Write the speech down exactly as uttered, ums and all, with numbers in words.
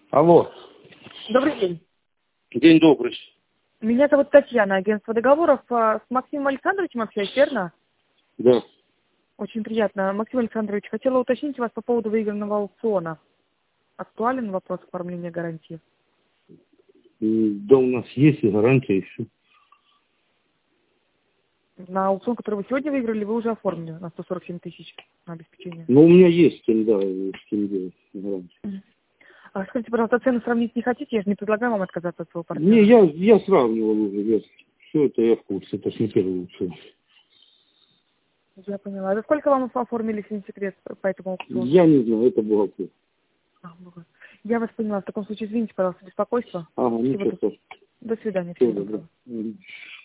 Алло. Добрый день. День добрый. Меня зовут Татьяна, агентство договоров. А, С Максимом Александровичем общаюсь, верно? Да. Очень приятно. Максим Александрович, хотела уточнить вас по поводу выигранного аукциона. Актуален вопрос оформления гарантии? М, Да, у нас есть и гарантия, и все. На аукцион, который вы сегодня выиграли, вы уже оформили на сто сорок семь тысяч на обеспечение. Но у меня есть с кем, да, с кем делать гарантию. Мгм. А скажите, пожалуйста, цену сравнить не хотите? Я же не предлагаю вам отказаться от своего Не, партнера. я, я сравнивал уже, я, все это я в курсе, это ж не первый аукцион. Я поняла. А за сколько вам оформили, если не секрет, по этому аукциону? Я не знаю, это бухгалтер. А, бога. Я вас поняла. В таком случае, извините, пожалуйста, беспокойство. Ага, Всего ничего доброго. страшного. До свидания. Всего Всего доброго. доброго.